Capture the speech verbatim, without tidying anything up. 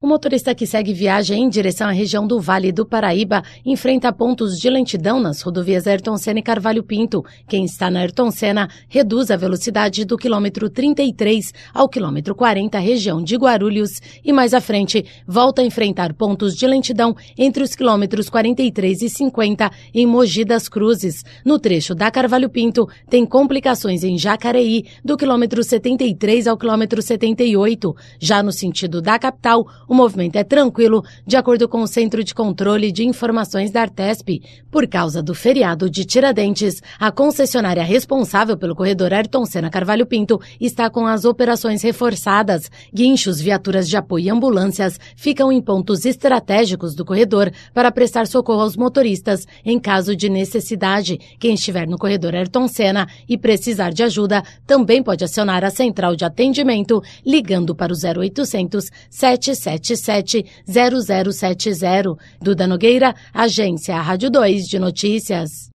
motorista que segue viagem em direção à região do Vale do Paraíba enfrenta pontos de lentidão nas rodovias Ayrton Senna e Carvalho Pinto. Quem está na Ayrton Senna reduz a velocidade do quilômetro trinta e três ao quilômetro quarenta, região de Guarulhos, e mais à frente volta a enfrentar pontos de lentidão entre os quilômetros quarenta e três e cinquenta em Mogi das Cruzes. No trecho da Carvalho Pinto, tem complicações em Jacareí, do quilômetro setenta e três ao quilômetro setenta e oito. Já no sentido da capital, o movimento é tranquilo, de acordo com o Centro de Controle de Informações da Artesp. Por causa do feriado de Tiradentes, a concessionária responsável pelo corredor Ayrton Senna Carvalho Pinto está com as operações reforçadas. Guinchos, viaturas de apoio e ambulâncias ficam em pontos estratégicos do corredor para prestar socorro aos motoristas em caso de necessidade. Quem estiver no corredor Ayrton Senna e precisar de ajuda também pode acionar a central de atendimento ligando para o zero oitocentos, sete sete sete, zero zero sete zero. Duda Nogueira, Agência Rádio dois de Notícias.